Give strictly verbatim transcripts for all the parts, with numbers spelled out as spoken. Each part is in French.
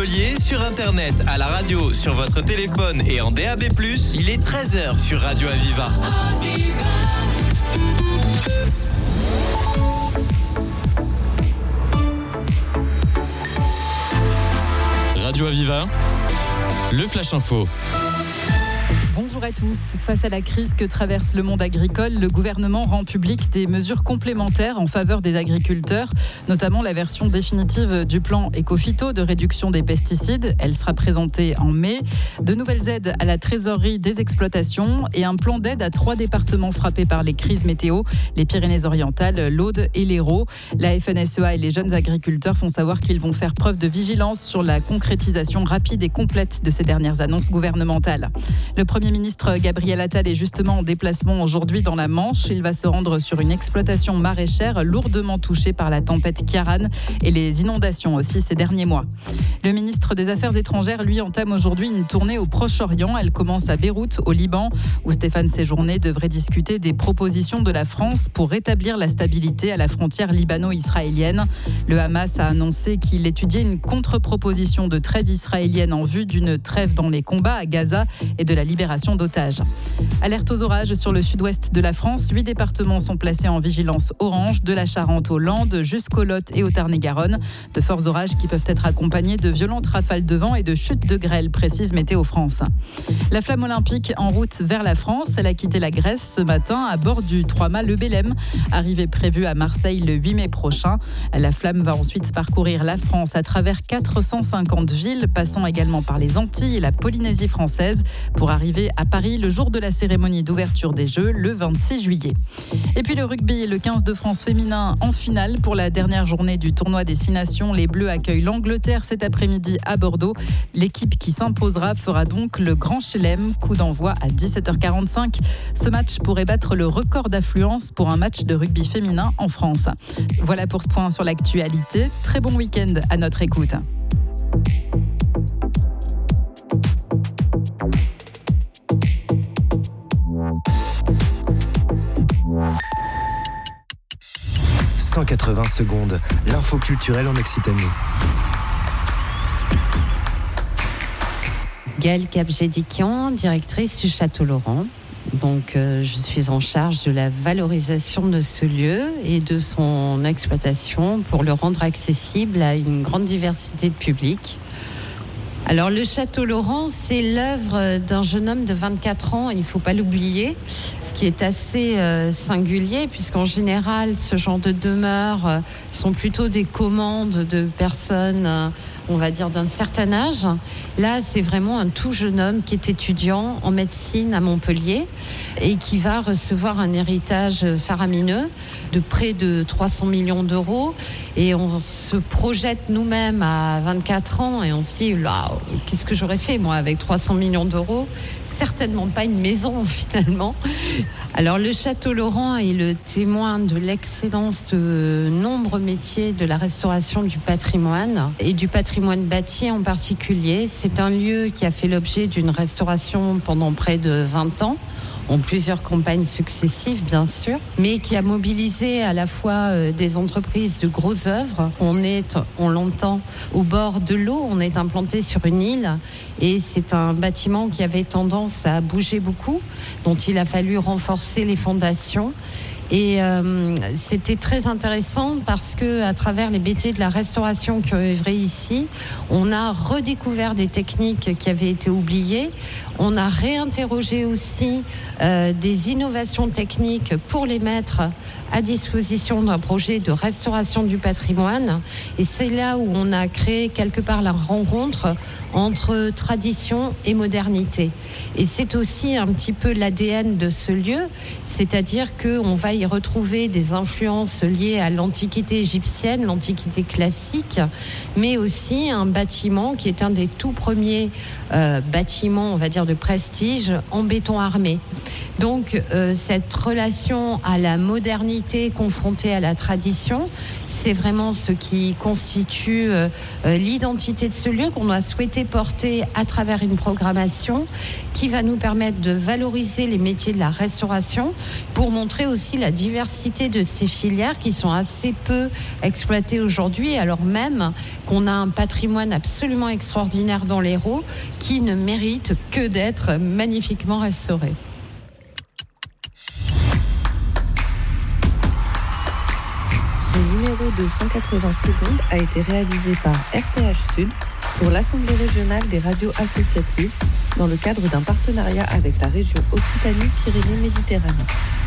Montpellier, sur internet, à la radio, sur votre téléphone et en D A B plus, il est treize heures sur Radio Aviva. Radio Aviva, le Flash Info. Bonjour à tous. Face à la crise que traverse le monde agricole, le gouvernement rend public des mesures complémentaires en faveur des agriculteurs, notamment la version définitive du plan Éco-Phyto de réduction des pesticides. Elle sera présentée en mai. De nouvelles aides à la trésorerie des exploitations et un plan d'aide à trois départements frappés par les crises météo, les Pyrénées-Orientales, l'Aude et l'Hérault. La F N S E A et les jeunes agriculteurs font savoir qu'ils vont faire preuve de vigilance sur la concrétisation rapide et complète de ces dernières annonces gouvernementales. Le Premier ministre Gabriel Attal est justement en déplacement aujourd'hui dans la Manche. Il va se rendre sur une exploitation maraîchère lourdement touchée par la tempête Ciarán et les inondations aussi ces derniers mois. Le ministre des Affaires étrangères, lui, entame aujourd'hui une tournée au Proche-Orient. Elle commence à Beyrouth, au Liban, où Stéphane Séjourné devrait discuter des propositions de la France pour rétablir la stabilité à la frontière libano-israélienne. Le Hamas a annoncé qu'il étudiait une contre-proposition de trêve israélienne en vue d'une trêve dans les combats à Gaza et de la libération d'otages. Alerte aux orages sur le sud-ouest de la France. Huit départements sont placés en vigilance orange, de la Charente aux Landes jusqu'au Lot et au Tarn-et-Garonne. De forts orages qui peuvent être accompagnés de violentes rafales de vent et de chutes de grêle, précise Météo France. La flamme olympique en route vers la France. Elle a quitté la Grèce ce matin à bord du trois-mâts Le Bélem. Arrivée prévue à Marseille le huit mai prochain. La flamme va ensuite parcourir la France à travers quatre cent cinquante villes, passant également par les Antilles et la Polynésie française pour arriver à Paris le jour de la cérémonie d'ouverture des Jeux, le vingt-six juillet. Et puis le rugby, le quinze de France féminin en finale pour la dernière journée du tournoi des Six Nations. Les Bleus accueillent l'Angleterre cet après-midi à Bordeaux. L'équipe qui s'imposera fera donc le Grand Chelem. Coup d'envoi à dix-sept heures quarante-cinq. Ce match pourrait battre le record d'affluence pour un match de rugby féminin en France. Voilà pour ce point sur l'actualité. Très bon week-end à notre écoute. cent quatre-vingts secondes, l'info culturelle en Occitanie. Gaëlle Capgédiquian, directrice du Château Laurent. Donc, euh, je suis en charge de la valorisation de ce lieu et de son exploitation pour le rendre accessible à une grande diversité de publics. Alors, le Château Laurent, c'est l'œuvre d'un jeune homme de vingt-quatre ans, il ne faut pas l'oublier, ce qui est assez euh, singulier, puisqu'en général, ce genre de demeures euh, sont plutôt des commandes de personnes, euh, on va dire, d'un certain âge. Là, c'est vraiment un tout jeune homme qui est étudiant en médecine à Montpellier et qui va recevoir un héritage faramineux de près de trois cents millions d'euros. Et on se projette nous-mêmes à vingt-quatre ans et on se dit, là, qu'est-ce que j'aurais fait, moi, avec trois cents millions d'euros ? Certainement pas une maison, finalement. Alors, le Château Laurent est le témoin de l'excellence de nombreux métiers de la restauration du patrimoine et du patrimoine bâti en particulier. C'est un lieu qui a fait l'objet d'une restauration pendant près de vingt ans. En plusieurs campagnes successives, bien sûr, mais qui a mobilisé à la fois euh, des entreprises de grosses œuvres. On est, on l'entend, au bord de l'eau, on est implanté sur une île et c'est un bâtiment qui avait tendance à bouger beaucoup, dont il a fallu renforcer les fondations. Et euh, c'était très intéressant parce que à travers les métiers de la restauration qui ont œuvré ici, on a redécouvert des techniques qui avaient été oubliées. On a réinterrogé aussi euh, des innovations techniques pour les mettre à disposition d'un projet de restauration du patrimoine. Et c'est là où on a créé quelque part la rencontre entre tradition et modernité. Et c'est aussi un petit peu l'A D N de ce lieu, c'est-à-dire qu'on va y retrouver des influences liées à l'Antiquité égyptienne, l'Antiquité classique, mais aussi un bâtiment qui est un des tout premiers euh, bâtiments, on va dire, de prestige en béton armé. Donc euh, cette relation à la modernité confrontée à la tradition, c'est vraiment ce qui constitue euh, l'identité de ce lieu qu'on a souhaité porter à travers une programmation qui va nous permettre de valoriser les métiers de la restauration pour montrer aussi la diversité de ces filières qui sont assez peu exploitées aujourd'hui, alors même qu'on a un patrimoine absolument extraordinaire dans l'Hérault qui ne mérite que d'être magnifiquement restauré. Ce numéro de cent quatre-vingts secondes a été réalisé par R P H Sud pour l'Assemblée régionale des radios associatives dans le cadre d'un partenariat avec la région Occitanie-Pyrénées-Méditerranée.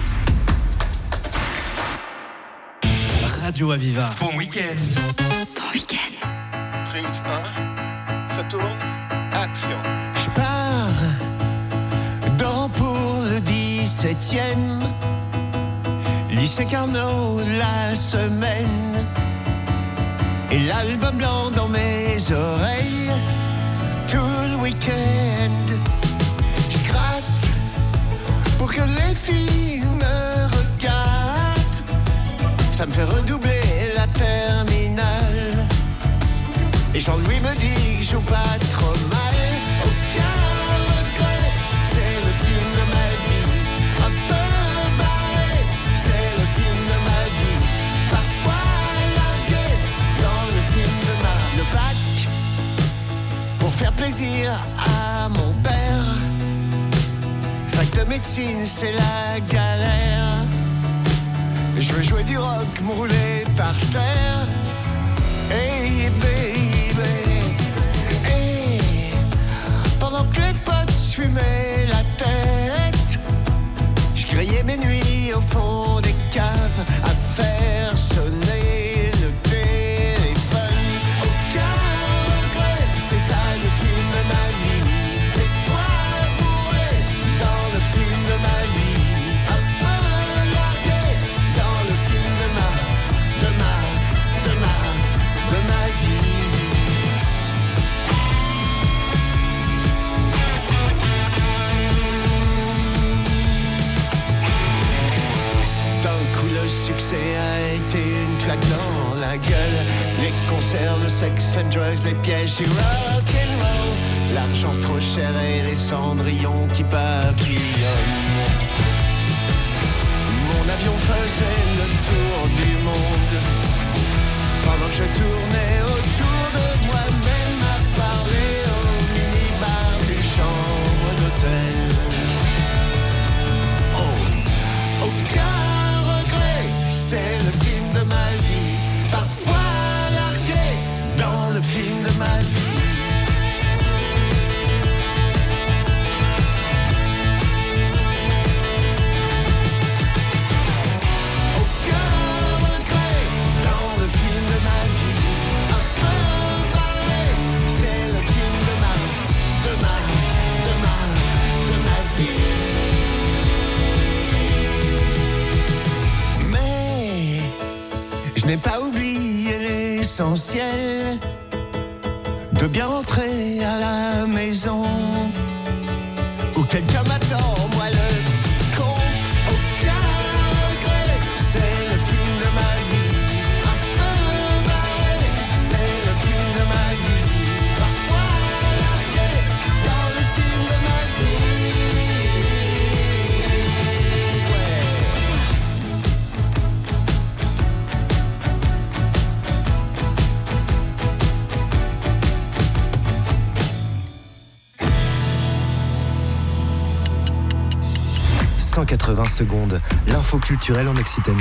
Radio Aviva. Bon week-end. Bon week-end. Prise un, ça tourne, action. Je pars dans pour le dix-septième lycée Carnot la semaine et l'album blanc dans mes oreilles tout le week-end. Je gratte pour que les filles me regardent, ça me fait redoubler la terminale. Et Jean-Louis me dit que je joue pas trop mal. Aucun regret, c'est le film de ma vie. Un peu barré, c'est le film de ma vie. Parfois largué dans le film de ma... Le bac, pour faire plaisir à mon père. Fac de médecine, c'est la galère. Je veux jouer du rock, me rouler par terre. Hey baby, hey. Pendant que les potes fumaient la tête, je grillais mes nuits au fond des caves à faire sonner le téléphone. Aucun regret, c'est ça le film de ma vie. Des fois bourré dans le film de ma vie. Un peu largué dans le film de ma, de ma, de ma, de ma vie. D'un coup le succès a été une claque dans la gueule. Les concerts, le sex and drugs, les pièges du rock and roll. L'argent trop cher et les cendrillons qui papillonnent. Mon avion faisait le tour du monde pendant que je tournais autour de moi-même à parler au minibar d'une chambre d'hôtel. Oh, aucun regret, c'est le film de ma vie. Parfois largué dans le film de ma vie. Je n'ai pas oublié l'essentiel, de bien rentrer à la maison où quelqu'un m'attend, moi le petit con. Aucun regret, c'est le film de ma vie. Un peu barré, c'est le film de ma vie. Parfois largué dans le film de ma vie. Ouais. cent quatre-vingts secondes, l'info culturelle en Occitanie.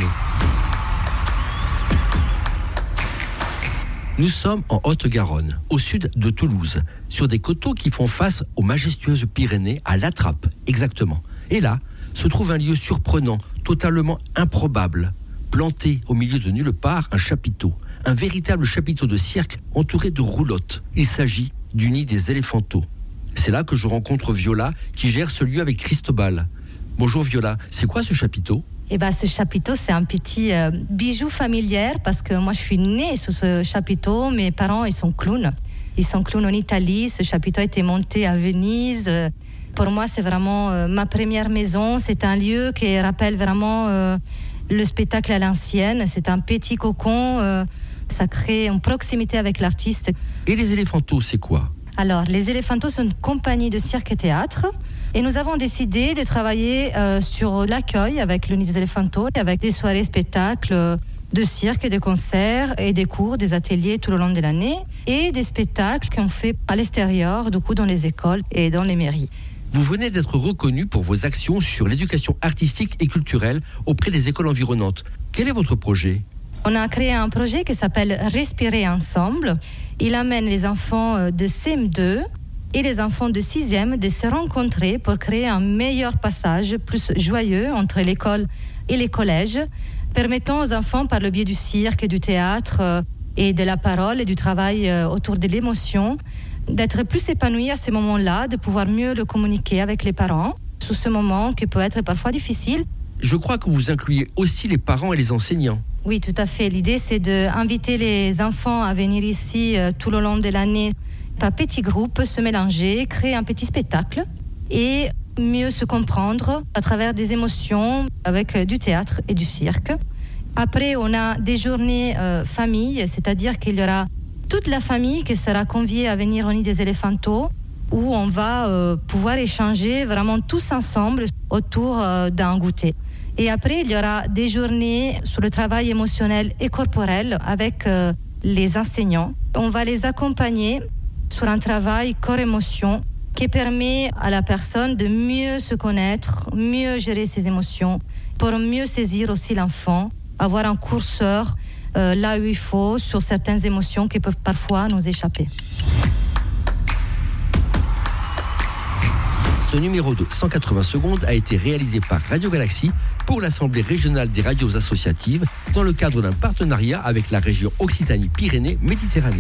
Nous sommes en Haute-Garonne, au sud de Toulouse, sur des coteaux qui font face aux majestueuses Pyrénées, à La Trappe, exactement. Et là, se trouve un lieu surprenant, totalement improbable. Planté au milieu de nulle part, un chapiteau. Un véritable chapiteau de cirque entouré de roulottes. Il s'agit du nid des éléphanteaux. C'est là que je rencontre Viola, qui gère ce lieu avec Cristobal. Bonjour Viola, c'est quoi ce chapiteau ? Eh ben, ce chapiteau, c'est un petit euh, bijou familier parce que moi, je suis née sous ce chapiteau. Mes parents, ils sont clowns. Ils sont clowns en Italie. Ce chapiteau a été monté à Venise. Pour moi, c'est vraiment euh, ma première maison. C'est un lieu qui rappelle vraiment euh, le spectacle à l'ancienne. C'est un petit cocon. Euh, ça crée une proximité avec l'artiste. Et les Éléphantos, c'est quoi ? Alors, les Éléphantos sont une compagnie de cirque et théâtre. Et nous avons décidé de travailler euh, sur l'accueil avec l'Unité des Éléphantos, avec des soirées spectacles de cirque, des concerts et des cours, des ateliers tout au long de l'année et des spectacles qu'on fait à l'extérieur, du coup dans les écoles et dans les mairies. Vous venez d'être reconnu pour vos actions sur l'éducation artistique et culturelle auprès des écoles environnantes. Quel est votre projet ? On a créé un projet qui s'appelle Respirer ensemble. Il amène les enfants de C M deux et les enfants de sixième de se rencontrer pour créer un meilleur passage plus joyeux entre l'école et les collèges, permettant aux enfants, par le biais du cirque, du théâtre et de la parole et du travail autour de l'émotion, d'être plus épanouis à ces moments-là, de pouvoir mieux le communiquer avec les parents, sous ce moment qui peut être parfois difficile. Je crois que vous incluez aussi les parents et les enseignants. Oui, tout à fait. L'idée, c'est d'inviter les enfants à venir ici euh, tout le long de l'année, par petits groupes, se mélanger, créer un petit spectacle et mieux se comprendre à travers des émotions avec du théâtre et du cirque. Après, on a des journées euh, famille, c'est-à-dire qu'il y aura toute la famille qui sera conviée à venir au Nid des Éléphantos, où on va euh, pouvoir échanger vraiment tous ensemble autour euh, d'un goûter. Et après, il y aura des journées sur le travail émotionnel et corporel avec euh, les enseignants. On va les accompagner sur un travail corps-émotion qui permet à la personne de mieux se connaître, mieux gérer ses émotions, pour mieux saisir aussi l'enfant, avoir un curseur euh, là où il faut sur certaines émotions qui peuvent parfois nous échapper. Ce numéro de cent quatre-vingts secondes a été réalisé par Radio Galaxy pour l'Assemblée régionale des radios associatives dans le cadre d'un partenariat avec la région Occitanie-Pyrénées-Méditerranée.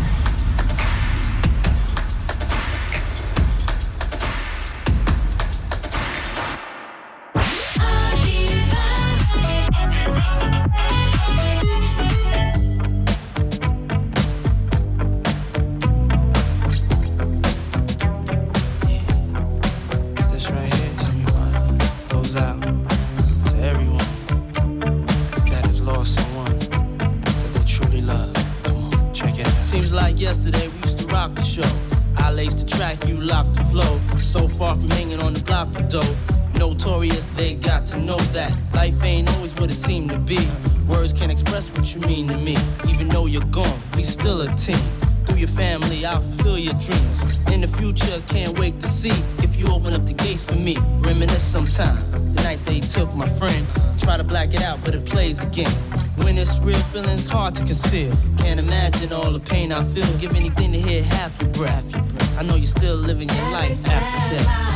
Yesterday we used to rock the show. I laced the track, you locked the flow. So far from hanging on the block for dough. Notorious, they got to know that life ain't always what it seemed to be. Words can't express what you mean to me. Even though you're gone, we still a team. Through your family, I'll fulfill your dreams. In the future, can't wait to see if you open up the gates for me. Reminisce sometime, the night they took my friend. Try to black it out, but it plays again. When it's real, feeling's hard to conceal. Can't imagine all the pain I feel. Give anything to hear half your breath. I know you're still living your life after death.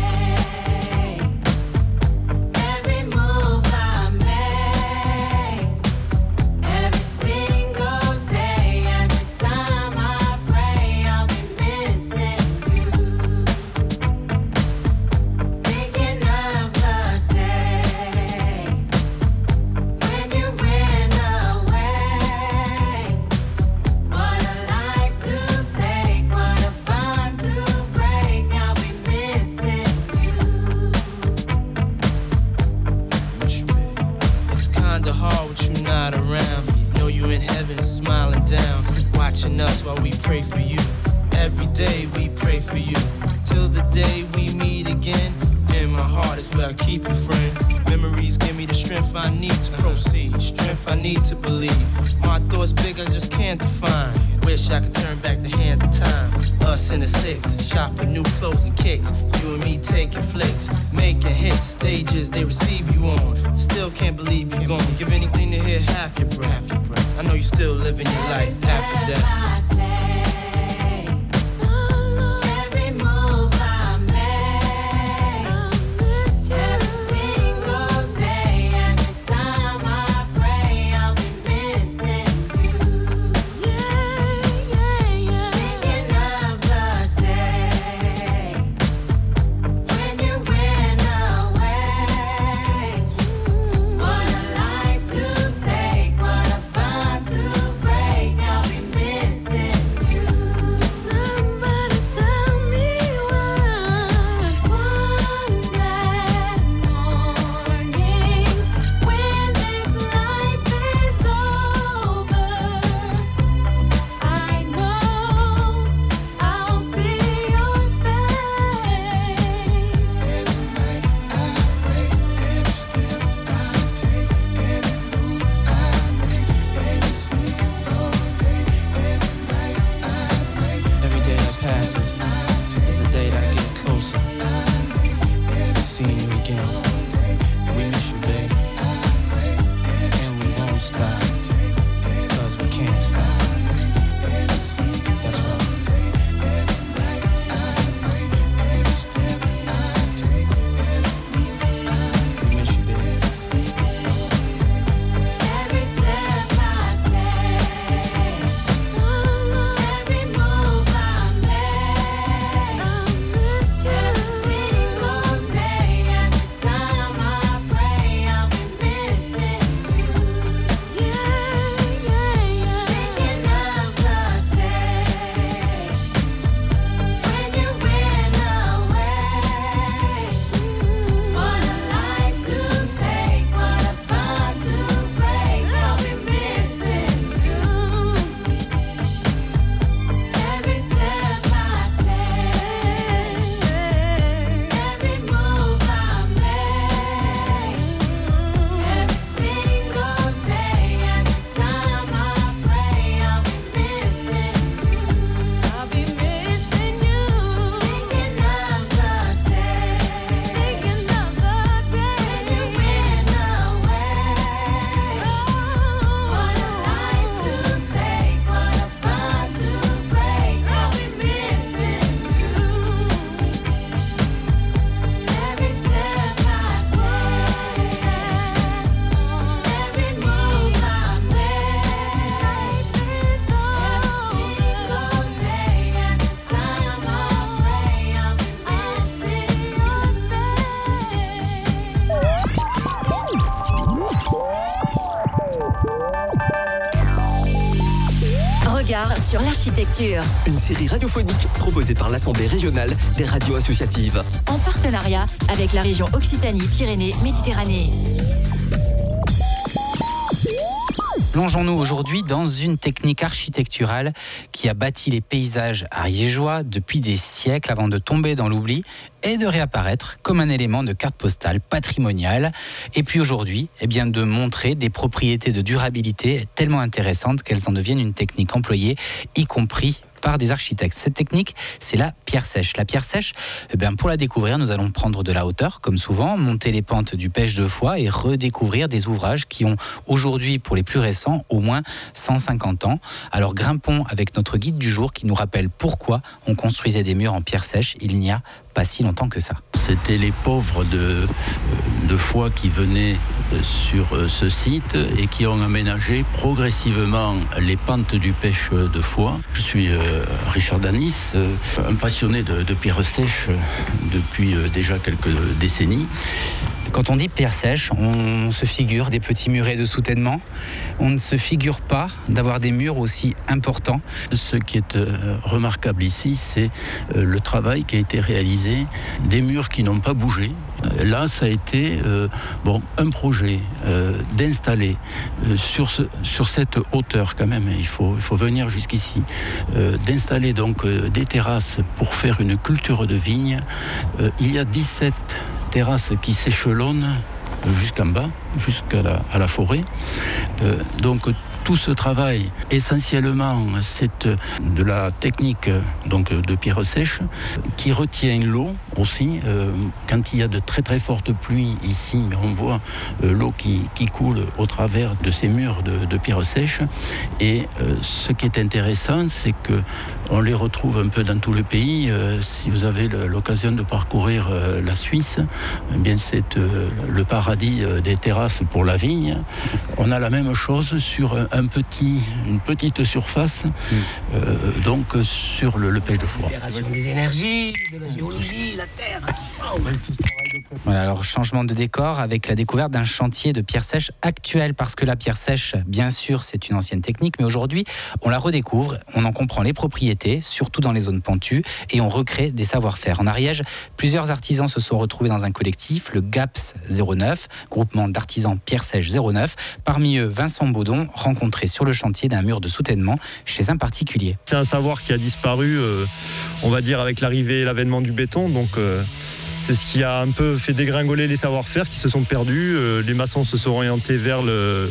Us while we pray for you. Every day we pray for you. Till the day we meet again. In my heart is where I keep you, friend. Memories give me the strength I need to proceed. Strength I need to believe. My thoughts big, I just can't define. Wish I could turn back the hands of time. Us in the six, shop for new clothes and kicks. You and me taking flicks, making hits. Stages they receive you on. Still can't believe you're gone. Give anything to hear half your breath. I know you're still living your life after death. Missing regard sur l'architecture. Une série radiophonique proposée par l'Assemblée régionale des radios associatives. En partenariat avec la région Occitanie-Pyrénées-Méditerranée. Plongeons-nous aujourd'hui dans une technique architecturale qui a bâti les paysages ariégeois depuis des siècles avant de tomber dans l'oubli et de réapparaître comme un élément de carte postale patrimoniale. Et puis aujourd'hui, eh bien, de montrer des propriétés de durabilité tellement intéressantes qu'elles en deviennent une technique employée, y compris par des architectes. Cette technique, c'est la pierre sèche. La pierre sèche, eh bien, pour la découvrir, nous allons prendre de la hauteur, comme souvent, monter les pentes du Pech de Foix et redécouvrir des ouvrages qui ont aujourd'hui, pour les plus récents, au moins cent cinquante ans. Alors grimpons avec notre guide du jour qui nous rappelle pourquoi on construisait des murs en pierre sèche il n'y a pas si longtemps que ça. C'était les pauvres de, de Foix qui venaient sur ce site et qui ont aménagé progressivement les pentes du Pech de Foix. Je suis euh, Richard Danis, euh, un passionné de, de pierre sèche depuis euh, déjà quelques décennies. Quand on dit pierre sèche, on se figure des petits murets de soutènement. On ne se figure pas d'avoir des murs aussi importants. Ce qui est euh, remarquable ici, c'est euh, le travail qui a été réalisé, des murs qui n'ont pas bougé. Euh, là, ça a été euh, bon, un projet euh, d'installer euh, sur, ce, sur cette hauteur quand même, il faut, il faut venir jusqu'ici, euh, d'installer donc euh, des terrasses pour faire une culture de vigne. Euh, il y a dix-sept terrasses qui s'échelonnent jusqu'en bas, jusqu'à la, à la forêt. Euh, donc tout ce travail, essentiellement, c'est de la technique donc, de pierre sèche qui retient l'eau aussi. Euh, quand il y a de très très fortes pluies ici, mais on voit euh, l'eau qui, qui coule au travers de ces murs de, de pierre sèche. Et euh, ce qui est intéressant, c'est qu'on les retrouve un peu dans tout le pays. Euh, si vous avez l'occasion de parcourir euh, la Suisse, eh bien c'est euh, le paradis euh, des terrasses pour la vigne. On a la même chose sur un Un petit, une petite surface, mmh. euh, donc sur le, le Pech de Foix. Des énergies, de la géologie, la terre qui forme. Voilà, alors changement de décor avec la découverte d'un chantier de pierre sèche actuel, parce que la pierre sèche, bien sûr, c'est une ancienne technique, mais aujourd'hui, on la redécouvre, on en comprend les propriétés, surtout dans les zones pentues, et on recrée des savoir-faire. En Ariège, plusieurs artisans se sont retrouvés dans un collectif, le GAPS zéro neuf, groupement d'artisans pierre sèche zéro neuf. Parmi eux, Vincent Baudon, rencontré sur le chantier d'un mur de soutènement chez un particulier. C'est un savoir qui a disparu, euh, on va dire, avec l'arrivée et l'avènement du béton, donc euh, c'est ce qui a un peu fait dégringoler les savoir-faire qui se sont perdus. Euh, les maçons se sont orientés vers le...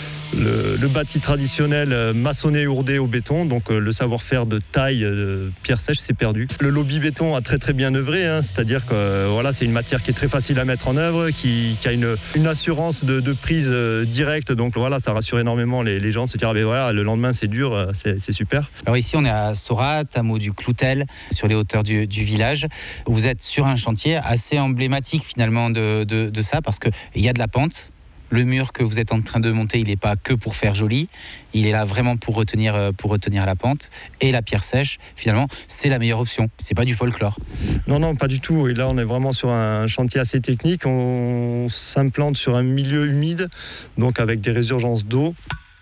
Le, le bâti traditionnel maçonné ourdé au béton, donc euh, le savoir-faire de taille euh, pierre sèche s'est perdu. Le lobby béton a très très bien œuvré, hein, c'est-à-dire que euh, voilà, c'est une matière qui est très facile à mettre en œuvre, qui, qui a une, une assurance de, de prise euh, directe, donc voilà, ça rassure énormément les, les gens de se dire ah ben voilà, le lendemain c'est dur, euh, c'est, c'est super. Alors ici on est à Saurat, hameau du Cloutel, sur les hauteurs du, du village. Vous êtes sur un chantier assez emblématique finalement de, de, de ça, parce qu'il y a de la pente. Le mur que vous êtes en train de monter, il n'est pas que pour faire joli, il est là vraiment pour retenir, pour retenir la pente. Et la pierre sèche, finalement, c'est la meilleure option. C'est pas du folklore. Non, non, pas du tout. Et là, on est vraiment sur un chantier assez technique. On s'implante sur un milieu humide, donc avec des résurgences d'eau.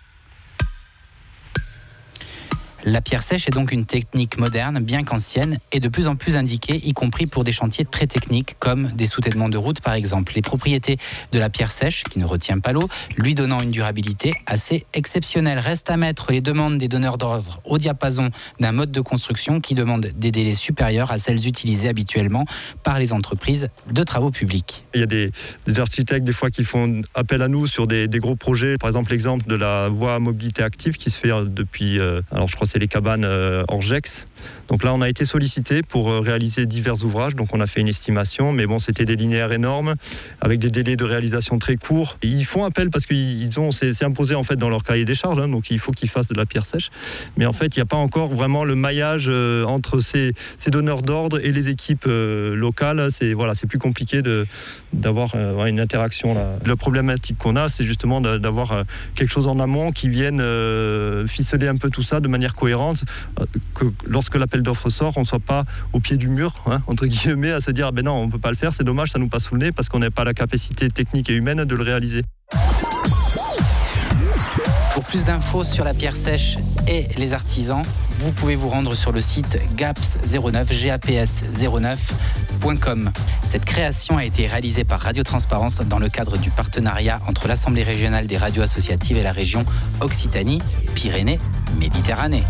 La pierre sèche est donc une technique moderne, bien qu'ancienne, et de plus en plus indiquée, y compris pour des chantiers très techniques, comme des soutènements de route par exemple. Les propriétés de la pierre sèche, qui ne retient pas l'eau, lui donnant une durabilité assez exceptionnelle. Reste à mettre les demandes des donneurs d'ordre au diapason d'un mode de construction qui demande des délais supérieurs à celles utilisées habituellement par les entreprises de travaux publics. Il y a des, des architectes des fois qui font appel à nous sur des, des gros projets. Par exemple, l'exemple de la voie à mobilité active qui se fait depuis, euh, alors je crois c'est les cabanes euh, Orgex. Donc là, on a été sollicité pour réaliser divers ouvrages. Donc on a fait une estimation, mais bon, c'était des linéaires énormes, avec des délais de réalisation très courts. Et ils font appel parce qu'ils ont, c'est, c'est imposé en fait dans leur cahier des charges, hein, donc il faut qu'ils fassent de la pierre sèche. Mais en fait, il n'y a pas encore vraiment le maillage euh, entre ces, ces donneurs d'ordre et les équipes euh, locales. C'est, voilà, c'est plus compliqué de, d'avoir euh, une interaction là. La problématique qu'on a, c'est justement d'avoir euh, quelque chose en amont qui vienne euh, ficeler un peu tout ça de manière cohérente, euh, que lorsque l'appel d'offres sort, on ne soit pas au pied du mur, hein, entre guillemets, à se dire ah ben non, on ne peut pas le faire, c'est dommage, ça nous passe sous le nez parce qu'on n'a pas la capacité technique et humaine de le réaliser. Pour plus d'infos sur la pierre sèche et les artisans, vous pouvez vous rendre sur le site gaps zéro neuf, G A P S zéro neuf point com. Cette création a été réalisée par Radio Transparence dans le cadre du partenariat entre l'Assemblée régionale des radios associatives et la région Occitanie-Pyrénées-Méditerranée.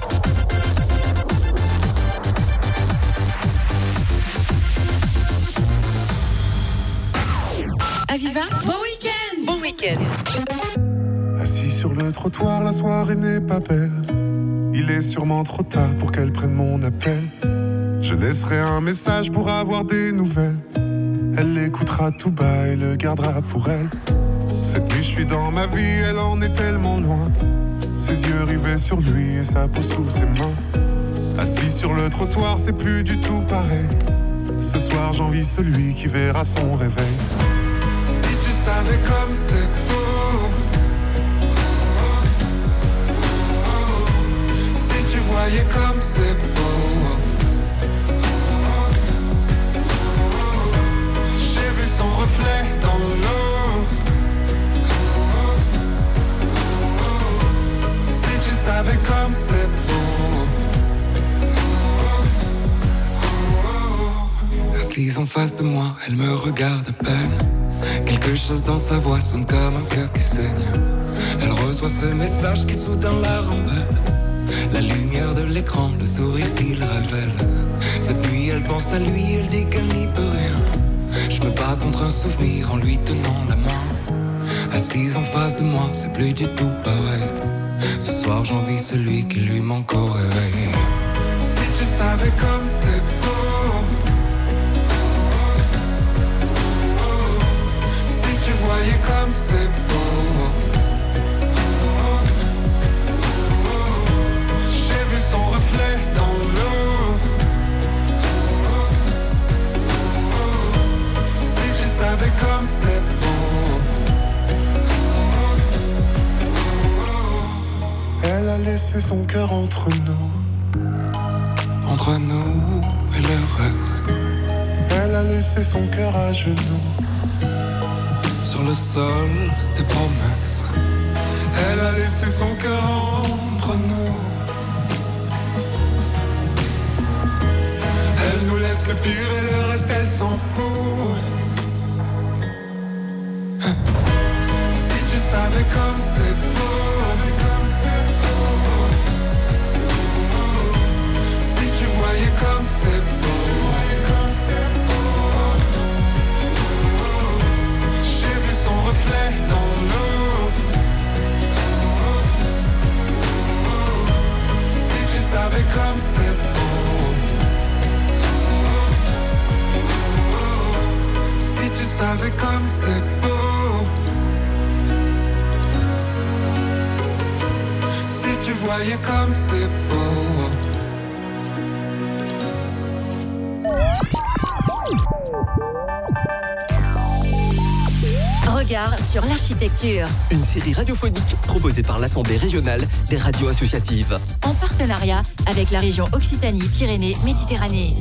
Aviva, bon week-end. Bon week-end. Assis sur le trottoir, la soirée n'est pas belle. Il est sûrement trop tard pour qu'elle prenne mon appel. Je laisserai un message pour avoir des nouvelles. Elle l'écoutera tout bas et le gardera pour elle. Cette nuit je suis dans ma vie, elle en est tellement loin. Ses yeux rivés sur lui et sa peau sous ses mains. Assis sur le trottoir, c'est plus du tout pareil. Ce soir j'envie celui qui verra son réveil. Si tu savais comme c'est beau. Tu voyais comme c'est beau. J'ai vu son reflet dans l'eau. Si tu savais comme c'est beau. Assise en face de moi, elle me regarde à peine. Quelque chose dans sa voix sonne comme un cœur qui saigne. Elle reçoit ce message qui soudain la rembelle. La lumière de l'écran, le sourire qu'il révèle. Cette nuit elle pense à lui, elle dit qu'elle n'y peut rien. Je me bats contre un souvenir en lui tenant la main. Assise en face de moi, c'est plus du tout pareil. Ce soir j'envie celui qui lui manque au réveil. Si tu savais comme c'est beau. Si tu voyais comme c'est beau. Son reflet dans l'eau. Si tu savais comme c'est beau. Elle a laissé son cœur entre nous. Entre nous et le reste. Elle a laissé son cœur à genoux. Sur le sol des promesses. Elle a laissé son cœur entre nous. Elle nous laisse le pire et le reste elle s'en fout. Si tu savais comme c'est beau. Si tu voyais comme c'est beau. J'ai vu son reflet dans l'eau. Si tu savais comme c'est beau. Si tu savais comme c'est beau. Si tu voyais comme c'est beau. Regard sur l'architecture. Une série radiophonique proposée par l'Assemblée régionale des radios associatives. En partenariat avec la région Occitanie-Pyrénées-Méditerranée.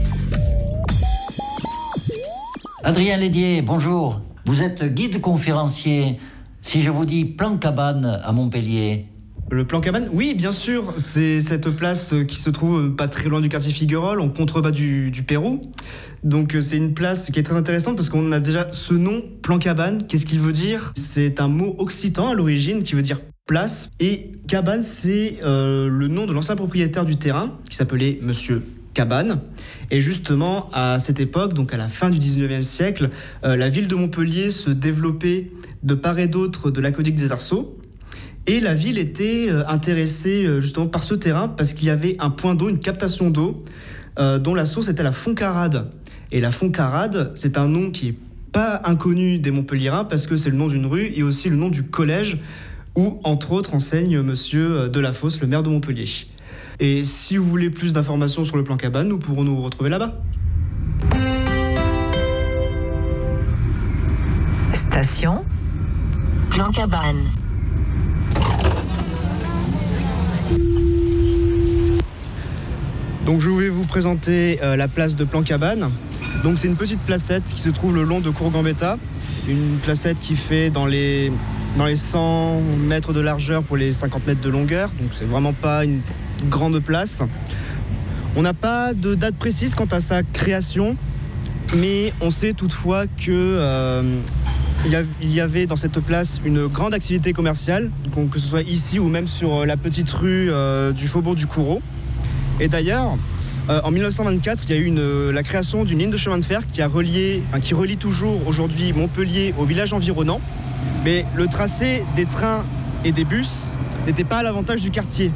Adrien Lédier, bonjour. Vous êtes guide conférencier. Si je vous dis plan cabane à Montpellier. Le plan cabane, oui, bien sûr. C'est cette place qui se trouve pas très loin du quartier Figuerolles, en contrebas du, du Pérou. Donc c'est une place qui est très intéressante parce qu'on a déjà ce nom, plan cabane. Qu'est-ce qu'il veut dire ? C'est un mot occitan à l'origine qui veut dire place. Et cabane, c'est euh, le nom de l'ancien propriétaire du terrain qui s'appelait Monsieur Cabane. Et justement, à cette époque, donc à la fin du dix-neuvième siècle, euh, la ville de Montpellier se développait de part et d'autre de l'aqueduc des Arceaux. Et la ville était euh, intéressée euh, justement par ce terrain parce qu'il y avait un point d'eau, une captation d'eau, euh, dont la source était la Foncarade. Et la Foncarade, c'est un nom qui n'est pas inconnu des Montpelliérains parce que c'est le nom d'une rue et aussi le nom du collège où, entre autres, enseigne Monsieur Delafosse, le maire de Montpellier. Et si vous voulez plus d'informations sur le plan cabane, nous pourrons nous retrouver là-bas. Station Plan cabane. Donc je vais vous présenter euh, la place de Plan cabane. Donc c'est une petite placette qui se trouve le long de Cour Gambetta. Une placette qui fait dans les dans les cent mètres de largeur pour les cinquante mètres de longueur, donc c'est vraiment pas une grande place. On n'a pas de date précise quant à sa création, mais on sait toutefois que euh, il y avait dans cette place une grande activité commerciale, donc que ce soit ici ou même sur la petite rue euh, du Faubourg du Coureau. Et d'ailleurs, euh, en mille neuf cent vingt-quatre, il y a eu une, la création d'une ligne de chemin de fer qui a relié, enfin, qui relie toujours aujourd'hui Montpellier au village environnant. Mais le tracé des trains et des bus n'était pas à l'avantage du quartier.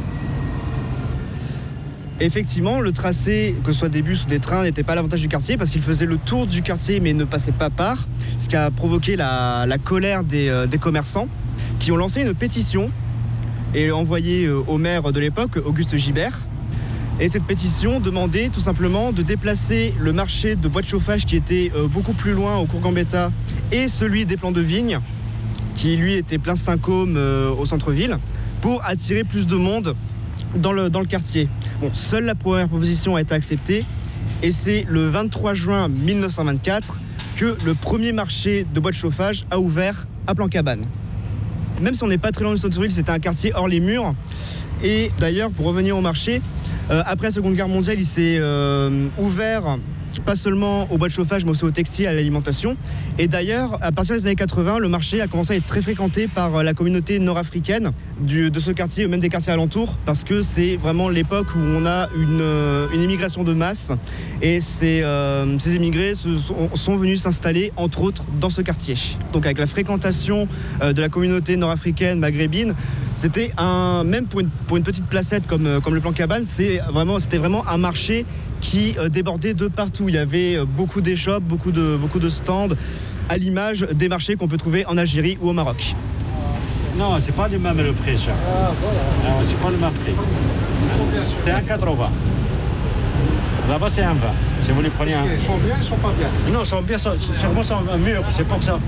Effectivement, le tracé, que ce soit des bus ou des trains, n'était pas à l'avantage du quartier parce qu'il faisait le tour du quartier mais ne passait pas par, ce qui a provoqué la, la colère des, euh, des commerçants qui ont lancé une pétition et envoyé euh, au maire de l'époque, Auguste Gibert. Et cette pétition demandait tout simplement de déplacer le marché de bois de chauffage qui était euh, beaucoup plus loin au cours Gambetta et celui des plants de vigne, qui lui était plein Saint-Côme euh, au centre-ville, pour attirer plus de monde dans le, dans le quartier. Bon, seule la première proposition a été acceptée et c'est le vingt-trois juin mille neuf cent vingt-quatre que le premier marché de bois de chauffage a ouvert à Plan-Cabane. Même si on n'est pas très loin du centre-ville, c'était un quartier hors les murs. Et d'ailleurs, pour revenir au marché, euh, après la Seconde Guerre mondiale, il s'est euh, ouvert pas seulement au bois de chauffage, mais aussi au textile, à l'alimentation. Et d'ailleurs, à partir des années quatre-vingts, le marché a commencé à être très fréquenté par la communauté nord-africaine du, de ce quartier, ou même des quartiers alentours, parce que c'est vraiment l'époque où on a une, une immigration de masse. Et ces, euh, ces immigrés se sont, sont venus s'installer, entre autres, dans ce quartier. Donc avec la fréquentation euh, de la communauté nord-africaine, maghrébine, c'était un, même pour une, pour une petite placette comme, comme le Plan-Cabane, c'est vraiment, c'était vraiment un marché qui débordait de partout. Il y avait beaucoup d'échoppes, beaucoup de, beaucoup de stands, à l'image des marchés qu'on peut trouver en Algérie ou au Maroc. Non, c'est pas le même le prix, ça. Ah, voilà. Non, c'est pas le même prix. C'est un quatre-vingts. Là-bas, c'est un vingt. Si vous les prenez un... Ils sont bien, ils sont pas bien. Non, ils sont bien, sûrement sont mûrs, c'est pour ça.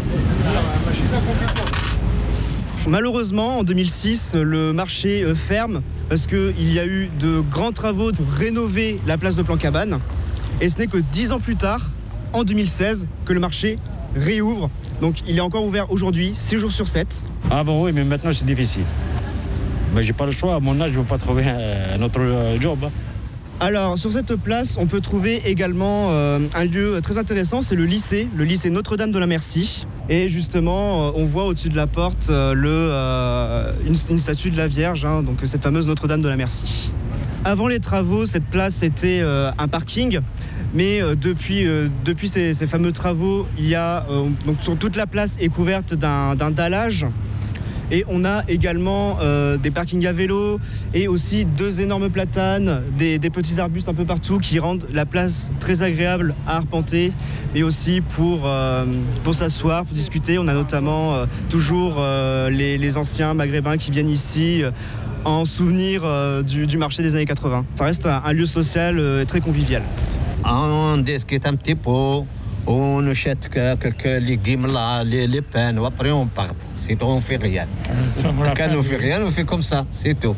Malheureusement, en deux mille six, le marché ferme parce qu'il y a eu de grands travaux pour rénover la place de Plan-Cabane. Et ce n'est que dix ans plus tard, en deux mille seize, que le marché réouvre. Donc il est encore ouvert aujourd'hui, six jours sur sept. Ah bon oui, mais maintenant c'est difficile. Mais j'ai pas le choix, à mon âge, je ne veux pas trouver un autre job. Alors, sur cette place, on peut trouver également euh, un lieu très intéressant, c'est le lycée, le lycée Notre-Dame de la Merci. Et justement, euh, on voit au-dessus de la porte euh, le, euh, une, une statue de la Vierge, hein, donc cette fameuse Notre-Dame de la Merci. Avant les travaux, cette place était euh, un parking, mais euh, depuis, euh, depuis ces, ces fameux travaux, il y a, euh, donc sur toute la place est couverte d'un, d'un dallage. Et on a également euh, des parkings à vélo et aussi deux énormes platanes, des, des petits arbustes un peu partout qui rendent la place très agréable à arpenter, mais aussi pour, euh, pour s'asseoir, pour discuter. On a notamment euh, toujours euh, les, les anciens maghrébins qui viennent ici euh, en souvenir euh, du, du marché des années quatre-vingts. Ça reste un, un lieu social euh, très convivial. On discute un petit peu. On achète quelques légumes là, les, les pains, après on part. C'est tout, on fait rien. Quand on fait rien, on fait comme ça, c'est tout.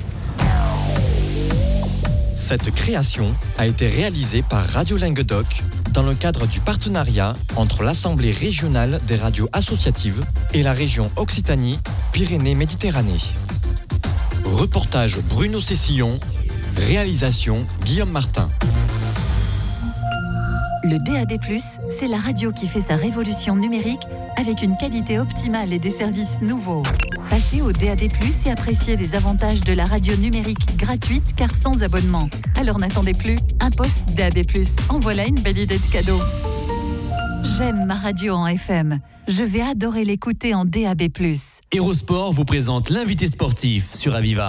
Cette création a été réalisée par Radio Languedoc dans le cadre du partenariat entre l'Assemblée régionale des radios associatives et la région Occitanie-Pyrénées-Méditerranée. Reportage Bruno Cessillon, réalisation Guillaume Martin. Le D A B plus, c'est la radio qui fait sa révolution numérique avec une qualité optimale et des services nouveaux. Passez au D A B plus et appréciez les avantages de la radio numérique gratuite car sans abonnement. Alors n'attendez plus, un poste D A B plus. En voilà une belle idée de cadeau. J'aime ma radio en F M. Je vais adorer l'écouter en D A B plus. Hérosport vous présente l'invité sportif sur Aviva.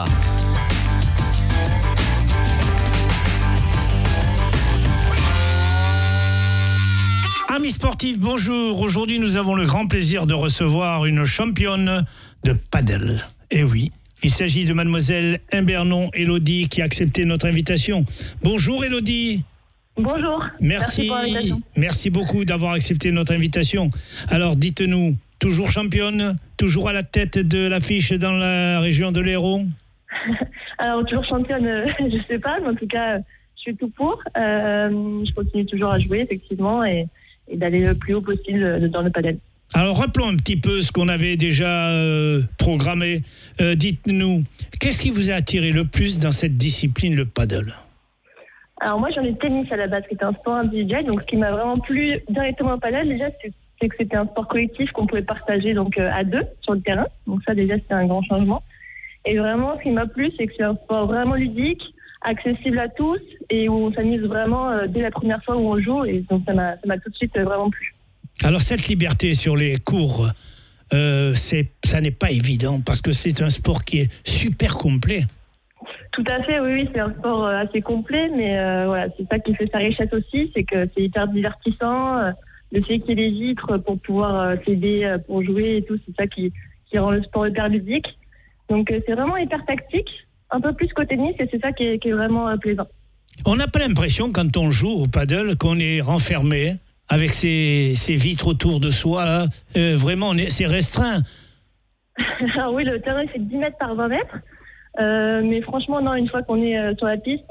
Amis sportifs, bonjour. Aujourd'hui, nous avons le grand plaisir de recevoir une championne de paddle. Et oui, il s'agit de mademoiselle Imbernon Élodie qui a accepté notre invitation. Bonjour Élodie. Bonjour. Merci, Merci pour l'invitation. Merci beaucoup d'avoir accepté notre invitation. Alors, dites-nous, toujours championne, toujours à la tête de l'affiche dans la région de l'Hérault? Alors, toujours championne, euh, je sais pas, mais en tout cas, je suis tout pour. Euh, je continue toujours à jouer, effectivement, et... et d'aller le plus haut possible dans le padel. Alors rappelons un petit peu ce qu'on avait déjà euh, programmé. Euh, dites-nous, qu'est-ce qui vous a attiré le plus dans cette discipline, le paddle? Alors moi j'en ai tennis à la base, qui était un sport individuel, donc ce qui m'a vraiment plu directement au paddle déjà, c'est, c'est que c'était un sport collectif qu'on pouvait partager donc euh, à deux sur le terrain. Donc ça déjà c'était un grand changement. Et vraiment ce qui m'a plu, c'est que c'est un sport vraiment ludique, accessible à tous et où on s'amuse vraiment euh, dès la première fois où on joue, et donc ça m'a, ça m'a tout de suite euh, vraiment plu. Alors cette liberté sur les cours, euh, c'est, ça n'est pas évident parce que c'est un sport qui est super complet. Tout à fait, oui, oui, c'est un sport assez complet, mais euh, voilà, c'est ça qui fait sa richesse aussi, c'est que c'est hyper divertissant, euh, le fait qu'il y ait des vitres pour pouvoir euh, s'aider euh, pour jouer et tout, c'est ça qui, qui rend le sport hyper ludique. Donc euh, c'est vraiment hyper tactique, un peu plus qu'au tennis, et c'est ça qui est, qui est vraiment euh, plaisant. On n'a pas l'impression quand on joue au paddle qu'on est renfermé avec ces, ces vitres autour de soi, là. Euh, vraiment, on est, c'est restreint. Alors oui, le terrain fait dix mètres par vingt mètres. Euh, mais franchement, non, une fois qu'on est euh, sur la piste,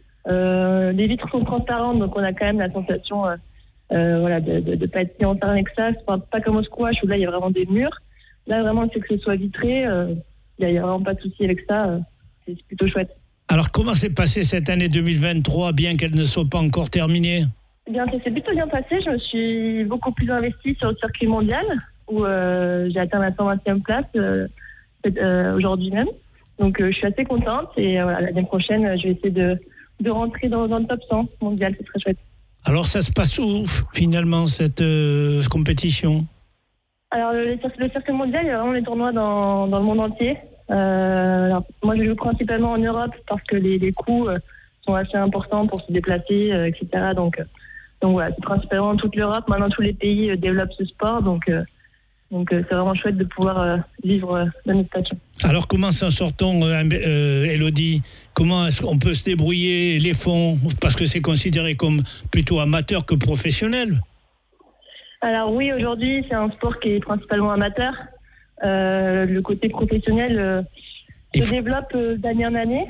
euh, les vitres sont transparentes, donc on a quand même la sensation euh, euh, voilà, de ne pas être si enfermé avec ça. C'est pas, pas comme au squash où là, il y a vraiment des murs. Là, vraiment, c'est que ce soit vitré. Euh, il n'y a, a vraiment pas de souci avec ça. Euh, c'est plutôt chouette. Alors, comment s'est passée cette année deux mille vingt-trois, bien qu'elle ne soit pas encore terminée? Eh bien, ça s'est plutôt bien passé. Je me suis beaucoup plus investie sur le circuit mondial, où euh, j'ai atteint la cent vingtième place euh, euh, aujourd'hui même. Donc euh, je suis assez contente et euh, voilà, l'année prochaine, je vais essayer de, de rentrer dans, dans le top cent mondial, c'est très chouette. Alors ça se passe où finalement cette euh, compétition? Alors le, le circuit mondial, il y a vraiment les tournois dans, dans le monde entier. Euh, alors, moi je joue principalement en Europe parce que les, les coûts euh, sont assez importants pour se déplacer, euh, et cetera. Donc, euh, donc voilà, c'est principalement toute l'Europe. Maintenant tous les pays euh, développent ce sport, donc... Euh, Donc euh, c'est vraiment chouette de pouvoir euh, vivre euh, dans notre station. Alors comment s'en sortons, euh, euh, Elodie? Comment est-ce qu'on peut se débrouiller les fonds? Parce que c'est considéré comme plutôt amateur que professionnel. Alors oui, aujourd'hui c'est un sport qui est principalement amateur. Euh, le côté professionnel euh, se f... développe euh, d'année en année.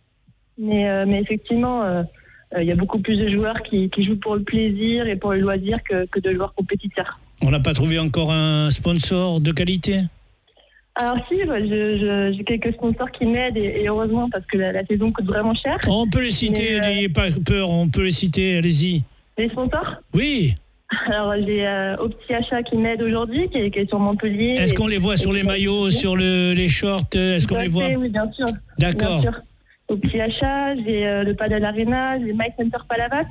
Mais, euh, mais effectivement, il euh, euh, y a beaucoup plus de joueurs qui, qui jouent pour le plaisir et pour le loisir que, que de joueurs compétiteurs. On n'a pas trouvé encore un sponsor de qualité? Alors si, je, je, j'ai quelques sponsors qui m'aident et, et heureusement parce que la, la saison coûte vraiment cher. Oh, on peut les citer, n'ayez euh, pas peur, on peut les citer, allez-y. Les sponsors? Oui. Alors j'ai euh, Opti-Achat qui m'aide aujourd'hui, qui est, qui est sur Montpellier. Est-ce qu'on les voit sur les maillots, sur le, les shorts? Est-ce qu'on les voit? Oui, bien sûr. D'accord. Bien sûr. Opti-Achat, j'ai euh, le Padel Arena, j'ai My Center Palavas.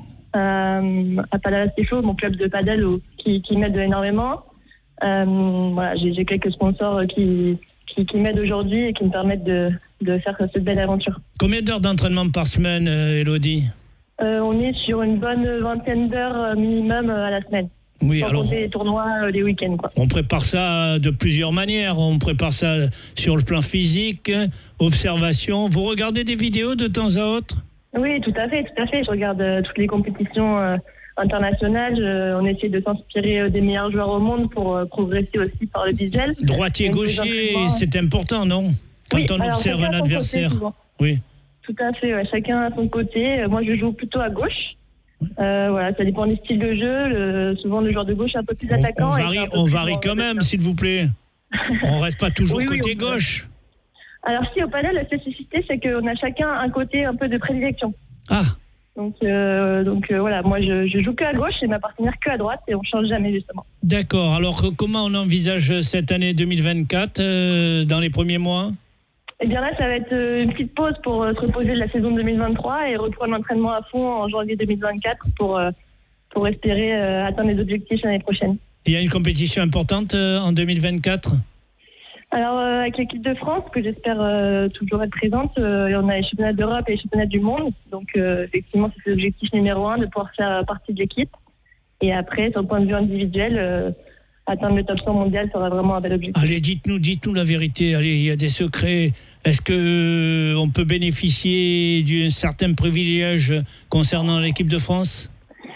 Euh, à Palavas-les-Flots, mon club de paddle où, qui, qui m'aide énormément. Euh, voilà, j'ai, j'ai quelques sponsors qui, qui, qui m'aident aujourd'hui et qui me permettent de, de faire cette belle aventure. Combien d'heures d'entraînement par semaine, euh, Elodie? euh, On est sur une bonne vingtaine d'heures minimum à la semaine. Oui, sans alors, compter les tournois, euh, les week-ends, quoi. On prépare ça de plusieurs manières. On prépare ça sur le plan physique, observation. Vous regardez des vidéos de temps à autre? Oui, tout à fait, tout à fait. Je regarde euh, toutes les compétitions euh, internationales. Je, on essaie de s'inspirer euh, des meilleurs joueurs au monde pour euh, progresser aussi par le visuel. Droitier, gaucher, c'est important, non? Quand oui, on alors, observe un adversaire. Côté, oui. Tout à fait, ouais. Chacun à son côté. Moi, je joue plutôt à gauche. Euh, voilà, ça dépend des styles de jeu. Le, souvent, le joueur de gauche est un peu plus attaquant. On, on varie, on varie quand même, s'il vous plaît. On reste pas toujours oui, côté oui, gauche. Alors si, au paddle, la spécificité, c'est qu'on a chacun un côté un peu de prédilection. Ah. Donc, euh, donc euh, voilà, moi je, je joue que à gauche et ma partenaire que à droite et on ne change jamais justement. D'accord, alors comment on envisage cette année deux mille vingt-quatre, euh, dans les premiers mois? Eh bien là, ça va être une petite pause pour euh, se reposer de la saison deux mille vingt-trois et reprendre l'entraînement à fond en janvier deux mille vingt-quatre pour, euh, pour espérer euh, atteindre les objectifs l'année prochaine. Il y a une compétition importante euh, en deux mille vingt-quatre? Alors euh, avec l'équipe de France, que j'espère euh, toujours être présente, euh, on a les championnats d'Europe et les championnats du monde. Donc euh, effectivement, c'est l'objectif numéro un de pouvoir faire partie de l'équipe. Et après, sur le point de vue individuel, euh, atteindre le top cent mondial sera vraiment un bel objectif. Allez, dites-nous, dites-nous la vérité. Allez, il y a des secrets. Est-ce que euh, on peut bénéficier d'un certain privilège concernant l'équipe de France?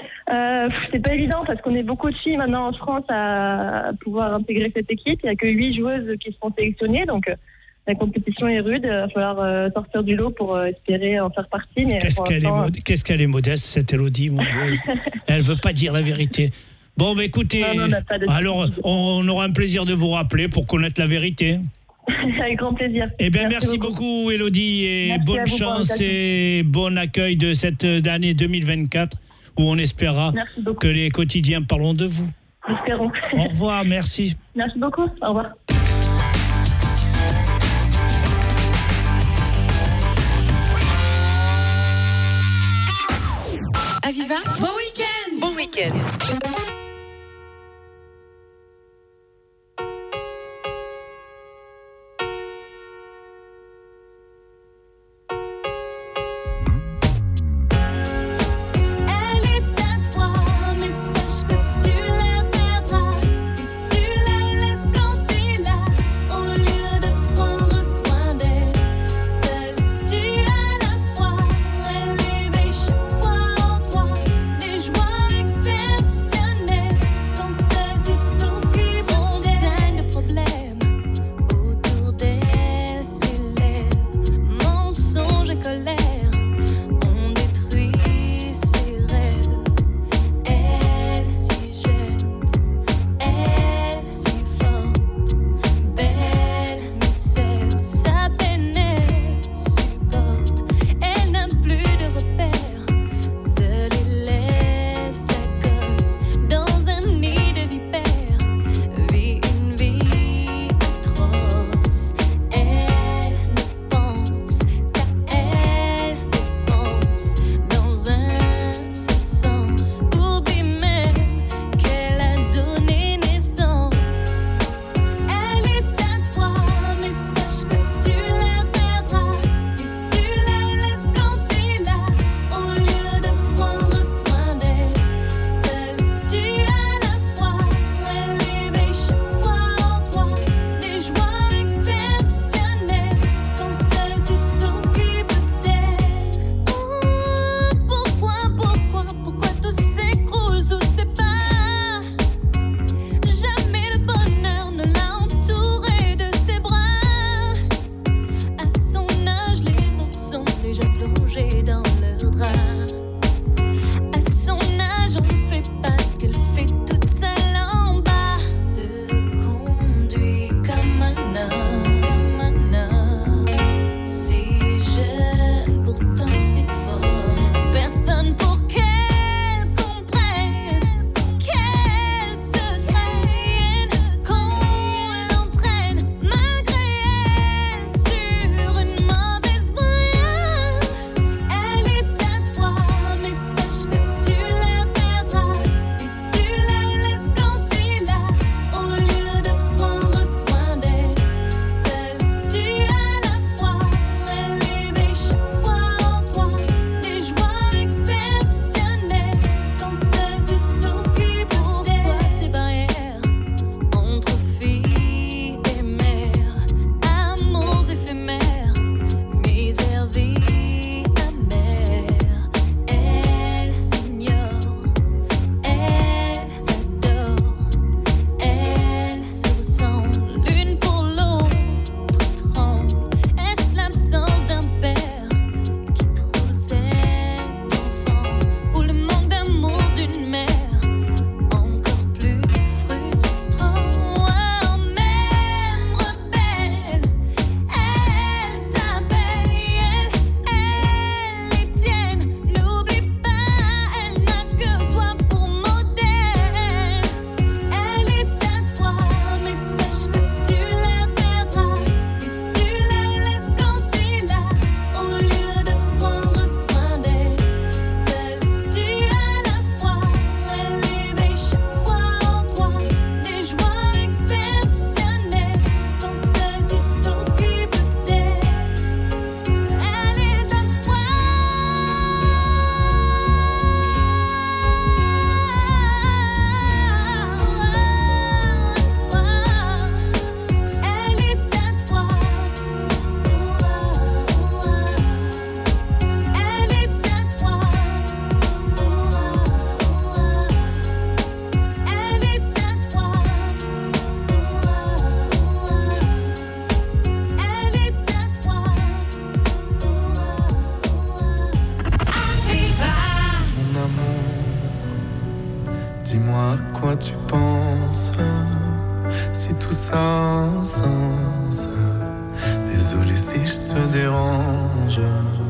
Euh, c'est pas évident parce qu'on est beaucoup de filles maintenant en France à pouvoir intégrer cette équipe. Il n'y a que huit joueuses qui seront sélectionnées, donc euh, la compétition est rude. Il va falloir euh, sortir du lot pour euh, espérer en faire partie. Mais qu'est-ce, qu'elle est mod- qu'est-ce qu'elle est modeste, cette Elodie, mon Dieu. Elle veut pas dire la vérité. Bon, bah écoutez, Non, non, on n'a pas de alors on aura un plaisir de vous rappeler pour connaître la vérité. Avec grand plaisir. Eh bien, merci, merci beaucoup. beaucoup, Élodie, et merci bonne chance et bon accueil de cette année deux mille vingt-quatre, où on espérera que les quotidiens parleront de vous. Espérons. Au revoir, merci. Merci beaucoup, au revoir. Aviva, bon week-end. Bon week-end. Des joies exceptionnelles. te dérange.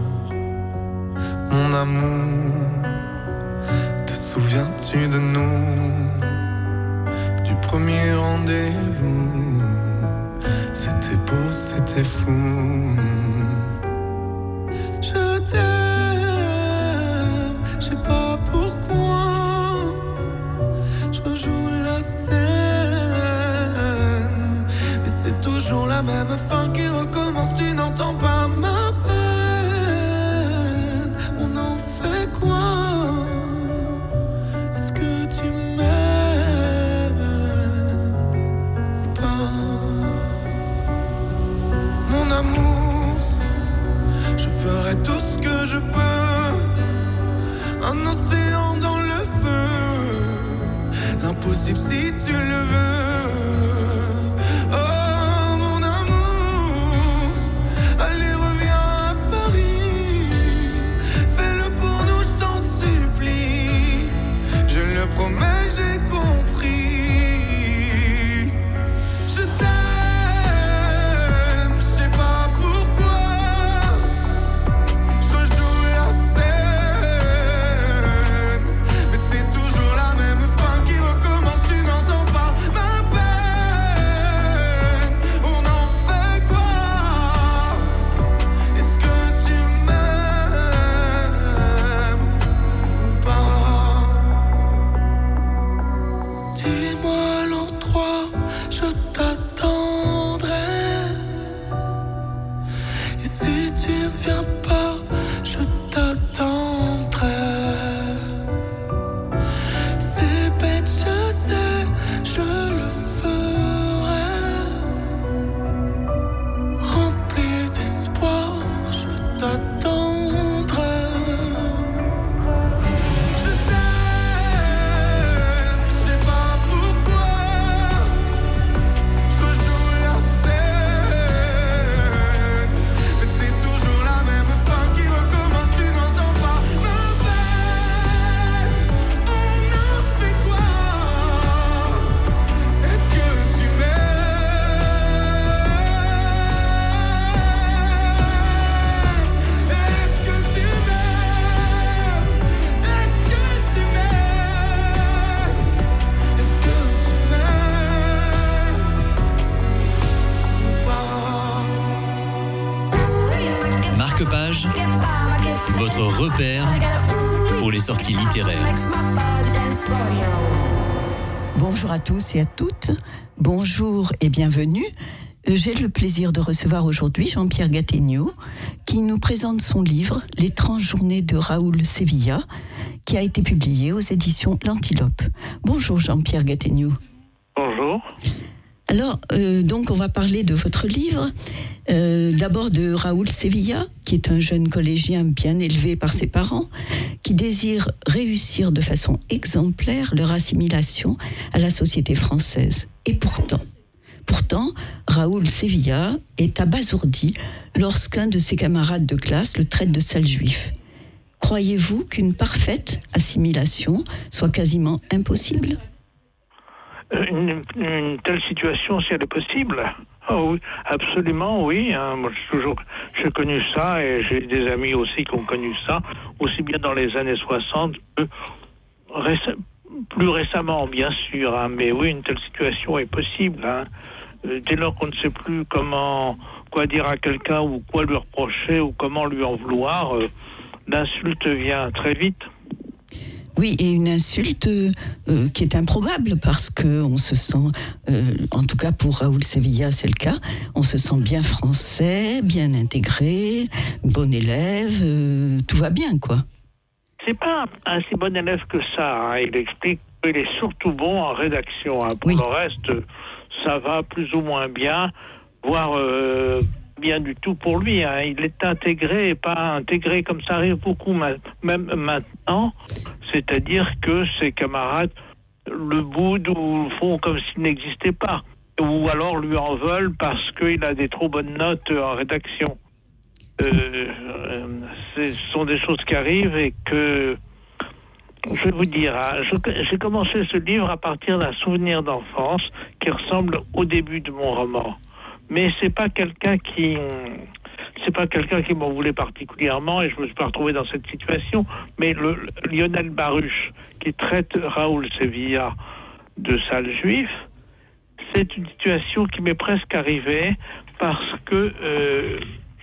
Mon amour, te souviens-tu de nous, du premier rendez-vous? C'était beau, c'était fou. Je t'aime, je sais pas pourquoi. Je rejoue la scène, mais c'est toujours la même fin qui recommence. Tu n'entends pas ma peine. On en fait quoi? Est-ce que tu m'aimes ou pas? Mon amour, je ferai tout ce que je peux. Un océan dans le feu, l'impossible si tu le veux. Oh mon amour, allez reviens à Paris. Fais-le pour nous, je t'en supplie. Je le promets, j'ai compris. Je t'aime, je sais pas pourquoi. Je rejoue la scène, mais c'est toujours la même fin qui recommence. Tu n'entends pas ma peine. On en fait quoi? Est-ce que tu m'aimes ou pas? Dis-moi l'endroit, je t'attendrai. Et si tu ne viens pas, je t'attendrai. C'est bête, je sais, je le ferai. Rempli d'espoir, je t'attendrai. Je t'aime, je sais pas pourquoi. Je rejoue la scène, mais c'est toujours la même fin qui recommence. Tu n'entends pas ma peine. On en fait quoi? Est-ce que tu m'aimes? Est-ce que tu m'aimes? Est-ce que tu m'aimes? Est-ce que tu m'aimes ou pas? Marque-Page, votre repère pour les sorties littéraires. Bonjour à tous et à toutes, bonjour et bienvenue. Euh, J'ai le plaisir de recevoir aujourd'hui Jean-Pierre Gattegnoux qui nous présente son livre « L'étrange journée de Raoul Sevilla » qui a été publié aux éditions L'Antilope. Bonjour Jean-Pierre Gattegnoux. Bonjour. Alors, euh, donc on va parler de votre livre, euh, d'abord de Raoul Sevilla, qui est un jeune collégien bien élevé par ses parents, qui désire réussir de façon exemplaire leur assimilation à la société française. Et pourtant, pourtant, Raoul Sevilla est abasourdi lorsqu'un de ses camarades de classe le traite de sale juif. Croyez-vous qu'une parfaite assimilation soit quasiment impossible ? Une, une telle situation, si elle est possible, oh oui, absolument, oui. Hein. Moi, j'ai toujours, j'ai connu ça et j'ai des amis aussi qui ont connu ça, aussi bien dans les années soixante que réce- plus récemment, bien sûr. Hein. Mais oui, une telle situation est possible. Hein. Dès lors qu'on ne sait plus comment, quoi dire à quelqu'un ou quoi lui reprocher ou comment lui en vouloir, euh, l'insulte vient très vite. Oui, et une insulte euh, qui est improbable parce qu'on se sent, euh, en tout cas pour Raoul Sevilla c'est le cas, on se sent bien français, bien intégré, bon élève, euh, tout va bien quoi. C'est pas un si bon élève que ça, hein. Il explique qu'il est surtout bon en rédaction. Hein. Pour oui. Le reste, ça va plus ou moins bien, voire euh, bien du tout pour lui. Hein. Il est intégré et pas intégré comme ça arrive beaucoup, même maintenant. C'est-à-dire que ses camarades le boudent ou font comme s'il n'existait pas. Ou alors lui en veulent parce qu'il a des trop bonnes notes en rédaction. Euh, ce sont des choses qui arrivent et que... Je vais vous dire, hein, je, j'ai commencé ce livre à partir d'un souvenir d'enfance qui ressemble au début de mon roman. Mais c'est pas quelqu'un qui... c'est pas quelqu'un qui m'en voulait particulièrement et je me suis pas retrouvé dans cette situation. Mais le, le Lionel Baruch, qui traite Raoul Sevilla de sale juif, c'est une situation qui m'est presque arrivée parce que euh,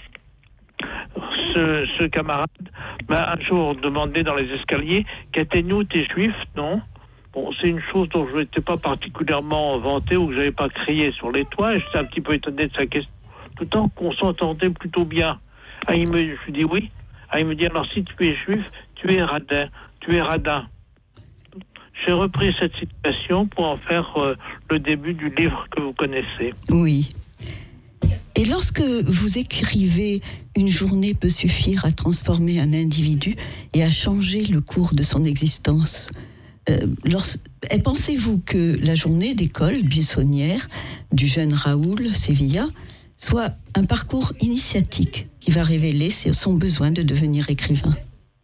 ce, ce camarade m'a un jour demandé dans les escaliers « Qu'était-nous, t'es juif, non ?» Bon, c'est une chose dont je n'étais pas particulièrement vanté ou que je n'avais pas crié sur les toits et j'étais un petit peu étonné de sa question, tout en qu'on s'entendait plutôt bien. Ah, il me, je lui dis oui. Ah, il me dit alors si tu es juif, tu es radin, tu es radin. J'ai repris cette situation pour en faire euh, le début du livre que vous connaissez. Oui. Et lorsque vous écrivez « Une journée peut suffire à transformer un individu et à changer le cours de son existence », euh, lorsque, et pensez-vous que la journée d'école buissonnière du jeune Raoul Sevilla soit un parcours initiatique qui va révéler son besoin de devenir écrivain?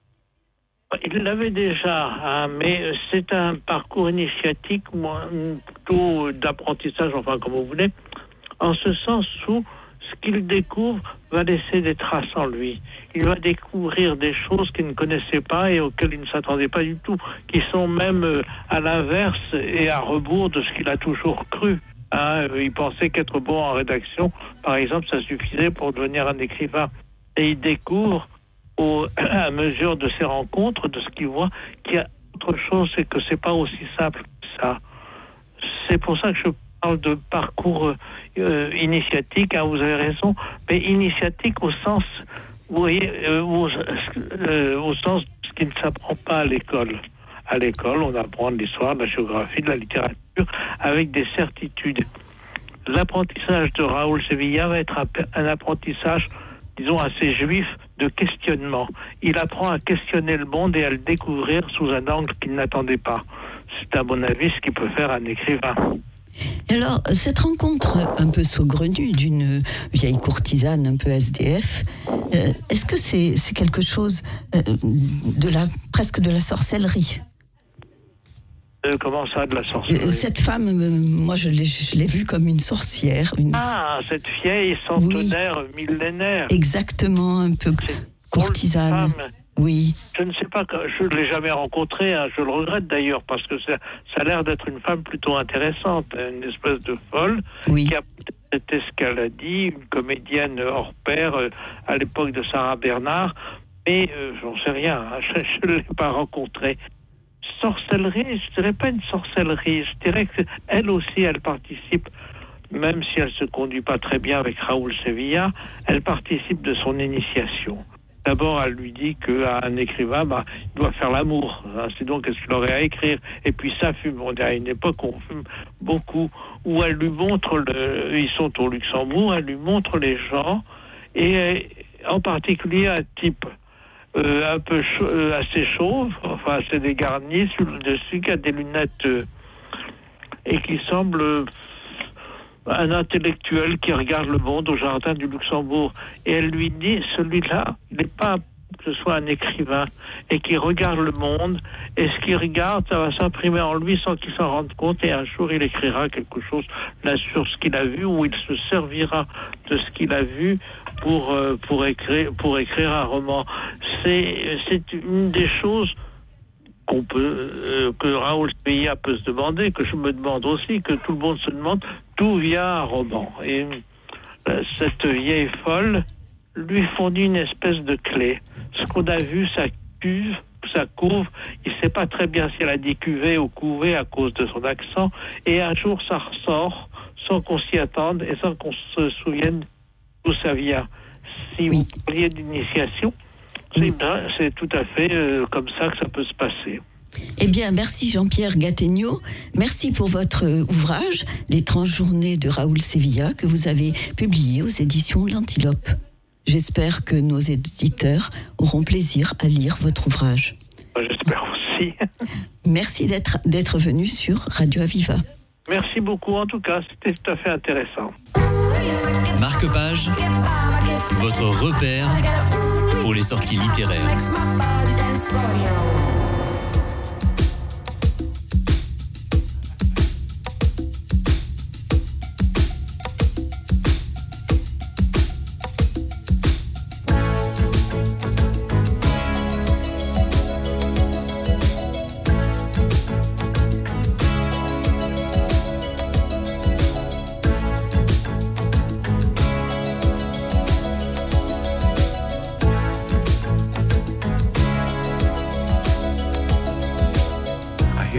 Il l'avait déjà, hein, mais c'est un parcours initiatique, plutôt d'apprentissage, enfin comme vous voulez, en ce sens où ce qu'il découvre va laisser des traces en lui. Il va découvrir des choses qu'il ne connaissait pas et auxquelles il ne s'attendait pas du tout, qui sont même à l'inverse et à rebours de ce qu'il a toujours cru. Hein. Il pensait qu'être bon en rédaction, par exemple, ça suffisait pour devenir un écrivain. Et il découvre, au, à mesure de ses rencontres, de ce qu'il voit, qu'il y a autre chose, c'est que c'est pas aussi simple que ça. C'est pour ça que je parle de parcours euh, initiatique, hein, vous avez raison, mais initiatique au sens, vous voyez, euh, au, euh, au sens de ce qui ne s'apprend pas à l'école. À l'école, on apprend de l'histoire, de la géographie, de la littérature, avec des certitudes. L'apprentissage de Raoul Sevilla va être un apprentissage, disons, assez juif de questionnement. Il apprend à questionner le monde et à le découvrir sous un angle qu'il n'attendait pas. C'est à mon avis ce qui peut faire un écrivain. Alors, cette rencontre un peu saugrenue d'une vieille courtisane un peu S D F, euh, est-ce que c'est, c'est quelque chose euh, de la, presque de la sorcellerie ? Euh, comment ça, de la sorcellerie ? Cette femme, euh, moi je l'ai, je l'ai vue comme une sorcière. Une... Ah, cette vieille centenaire, oui. Millénaire. Exactement, un peu courtisane. Oui. Je ne sais pas, je ne l'ai jamais rencontrée, hein, je le regrette d'ailleurs, parce que ça, ça a l'air d'être une femme plutôt intéressante, une espèce de folle, oui. qui a peut-être été ce qu'elle a dit, une comédienne hors pair euh, à l'époque de Sarah Bernard, mais euh, j'en sais rien, hein, je ne l'ai pas rencontrée. Sorcellerie, je ne dirais pas une sorcellerie, je dirais qu'elle aussi, elle participe, même si elle ne se conduit pas très bien avec Raoul Sevilla, elle participe de son initiation. D'abord, elle lui dit qu'un écrivain, bah, il doit faire l'amour. Hein, c'est donc ce qu'il aurait à écrire. Et puis ça fume. On est à une époque où on fume beaucoup. Où elle lui montre, le, ils sont au Luxembourg, elle lui montre les gens, et en particulier un type euh, un peu chau- euh, assez chauve, enfin assez dégarni sur le dessus, qui a des lunettes euh, et qui semble... Euh, un intellectuel qui regarde le monde au jardin du Luxembourg. Et elle lui dit, celui-là, il n'est pas que ce soit un écrivain, et qui regarde le monde, et ce qu'il regarde, ça va s'imprimer en lui sans qu'il s'en rende compte, et un jour il écrira quelque chose là sur ce qu'il a vu, ou il se servira de ce qu'il a vu pour, euh, pour, écrire, pour écrire un roman. C'est, c'est une des choses qu'on peut, euh, que Raoul Sevilla peut se demander, que je me demande aussi, que tout le monde se demande, d'où vient un roman. Et euh, cette vieille folle lui fournit une espèce de clé. Ce qu'on a vu, sa cuve, sa couve, il ne sait pas très bien si elle a dit cuvée ou couvée à cause de son accent, et un jour ça ressort, sans qu'on s'y attende, et sans qu'on se souvienne d'où ça vient. Si oui. vous parliez d'initiation, C'est, c'est tout à fait euh, comme ça que ça peut se passer. Eh bien, merci Jean-Pierre Gattegno. Merci pour votre ouvrage, L'étrange journée de Raoul Sevilla, que vous avez publié aux éditions L'Antilope. J'espère que nos éditeurs auront plaisir à lire votre ouvrage. J'espère aussi. Merci d'être, d'être venu sur Radio Aviva. Merci beaucoup, en tout cas, c'était tout à fait intéressant. Marque-page, votre repère pour les sorties littéraires.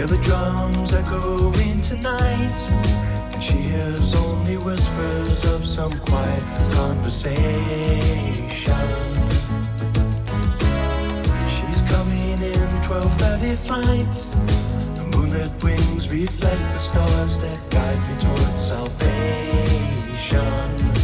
Hear the drums echoing tonight, and she hears only whispers of some quiet conversation. She's coming in twelve thirty flight. The moonlit wings reflect the stars that guide me towards salvation.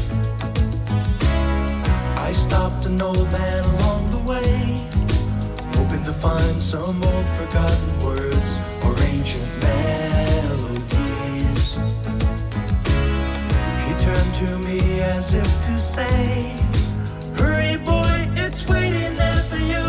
I stopped an old man along the way, hoping to find some old forgotten words or ancient melodies. He turned to me as if to say, hurry boy, it's waiting there for you.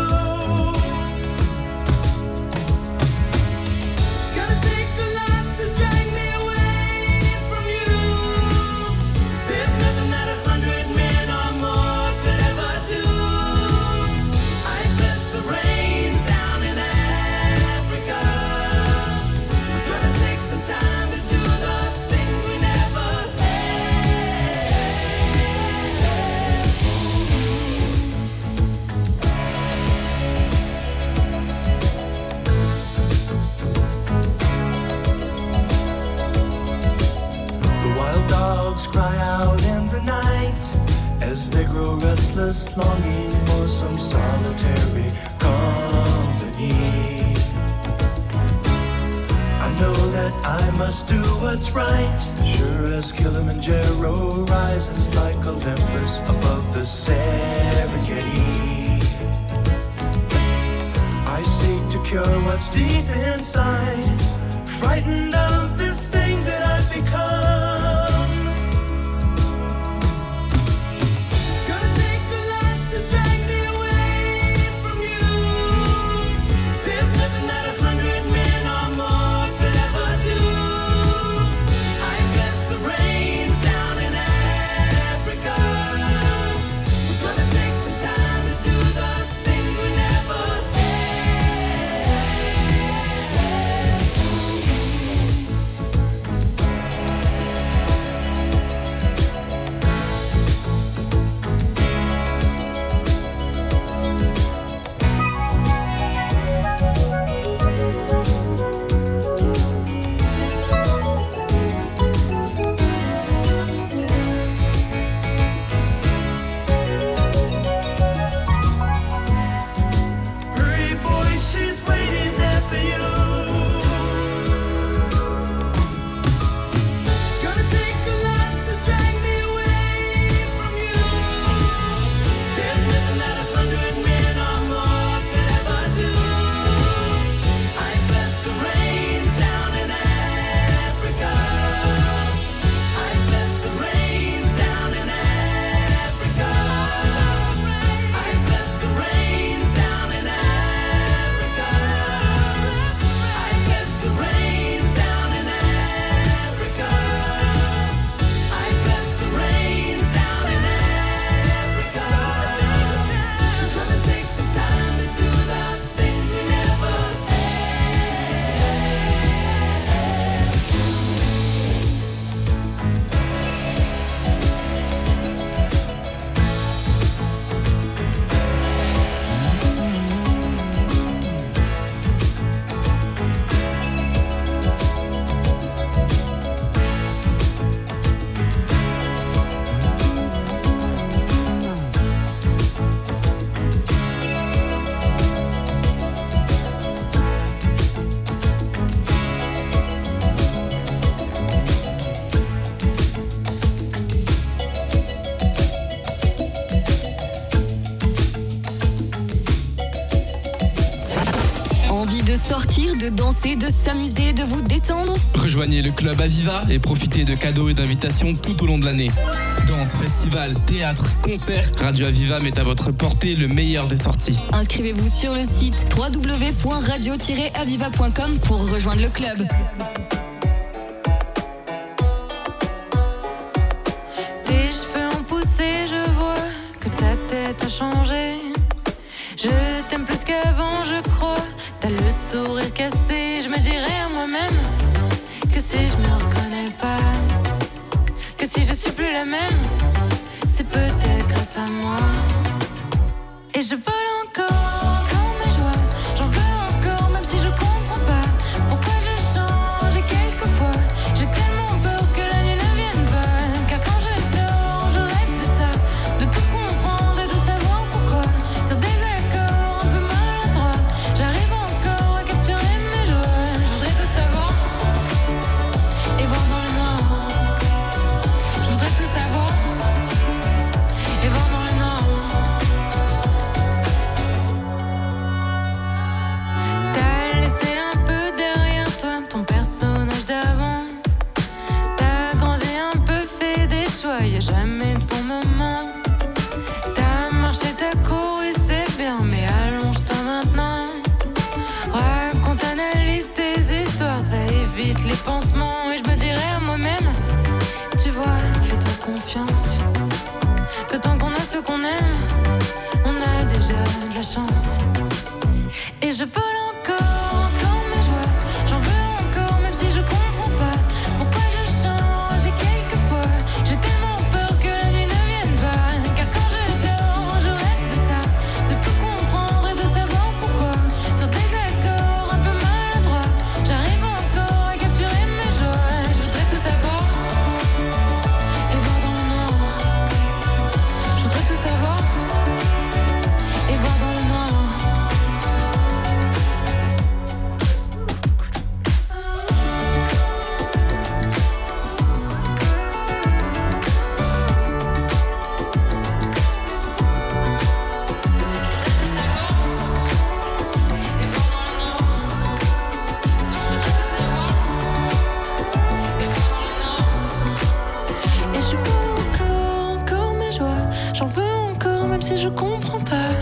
Cry out in the night as they grow restless, longing for some solitary company. I know that I must do what's right, sure as Kilimanjaro rises like Olympus above the Serengeti. I seek to cure what's deep inside, frightened of this thing that I've become. sortir, de danser, de s'amuser, de vous détendre? Rejoignez le club Aviva et profitez de cadeaux et d'invitations tout au long de l'année. Danse, festival, théâtre, concerts, Radio Aviva met à votre portée le meilleur des sorties. Inscrivez-vous sur le site w w w point radio tiret aviva point com pour rejoindre le club. Tes cheveux ont poussé, je vois que ta tête a changé. Je t'aime plus qu'avant, je crois. T'as le sourire cassé. Je me dirais à moi-même que si je me reconnais pas, que si je suis plus la même, c'est peut-être grâce à moi. Et je vole encore, encore mes joies. J'en veux encore, même si je comprends pas pourquoi je pansements et je me dirais à moi-même, tu vois, fais-toi confiance, que tant qu'on a ce qu'on aime, on a déjà de la chance. Et je vole encore, encore mes joies, j'en veux encore même si je comprends pas pourquoi je change et quelquefois j'ai tellement peur que la nuit ne vienne pas. Car quand je dors, je rêve de ça, de tout comprendre et de savoir pourquoi. Sur des accords un peu maladroits, j'arrive encore à capturer mes joies. Je voudrais tout savoir et voir dans le noir. Je voudrais tout savoir et voir dans le noir. Et je veux encore, encore mes joies. J'en veux encore même si je comprends pas